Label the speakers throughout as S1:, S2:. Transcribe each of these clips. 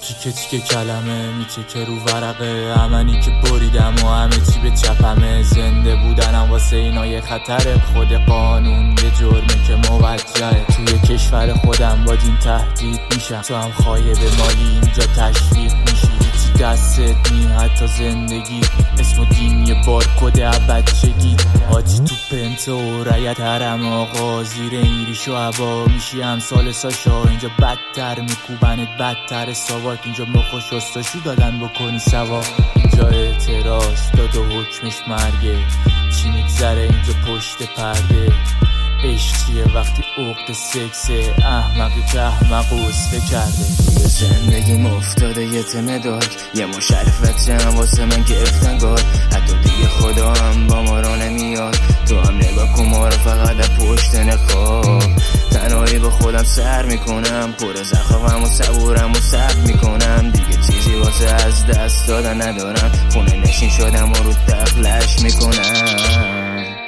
S1: تیکه تیکه کلمه میتکه رو ورقه، امنی که بریدم و همه چی به چپمه. زنده بودنم واسه اینا یه خطره، خود قانون یه جرمه که موجهه. توی کشور خودم با دین تهدید میشم، تو هم خایب مالی اینجا تشویق میشی. دستت نی حتی زندگی، اسم و دین یه بارکد بچگی. آجی تو پنت و رایت حرم آقا، زیر این ریش و عبا میشی همسال ساشا. اینجا بدتر میکوبنت بدتر ساواک، اینجا مخ شستاشو دادن بکنی سوا. اینجا اعتراض داد و حکمش مرگه، چی میگذره اینجا پشت پرده. عشق چیه وقتی عقد سکسه، احمقی که احمق و اسفه کرده.
S2: یه زندگیم افتاده یه تمه دارک، یه مشرفت هم واسه من گرفتن گار. حتی دیگه خدا هم با ما را نمیاد، تو هم نگاه کن ما را فقط از پشت نخواب. تنهایی به خودم سر میکنم، پر زخمم و صبورم و صبر میکنم. دیگه چیزی واسه از دست دادن ندارم، خونه نشین شدم و رو تخلش میکنم.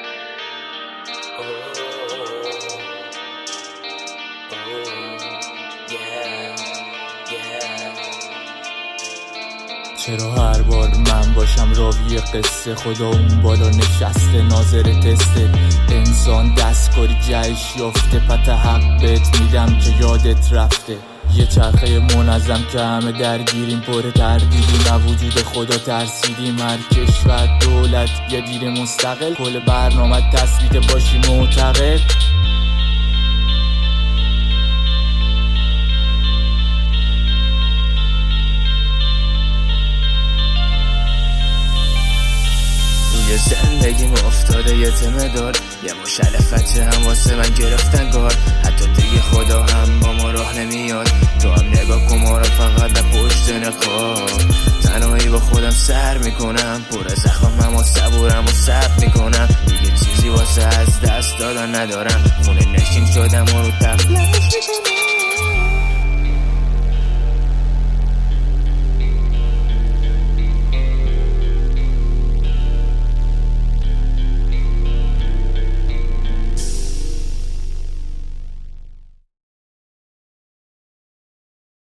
S1: چرا هر بار من باشم راوی قصه، خدا اون بالا نشسته ناظر تسته. انسان دستکاری جهش یافته، پت حق بهت میدم که یادت رفته. یه چرخه منظم که همه درگیریم، پر تردیدیم، از وجود خدا ترسیدیم. هر کشور دولت یه دیر مستقل، کل برنامه تثبیت باشی معتقد.
S2: یه زندگیم افتاده یه تمه دار، یه مشرفت هم واسه من گرفتن گار. حتی دیگه خدا هم با ما راه نمیاد، تو هم نگاه کن ما را فقط از پشت نخواب. تنهایی با خودم سر میکنم، پر زخمم و صبورم و صبر میکنم. دیگه چیزی واسه از دست دادن ندارم، خونه نشین شدم و رو تخلش میکنم.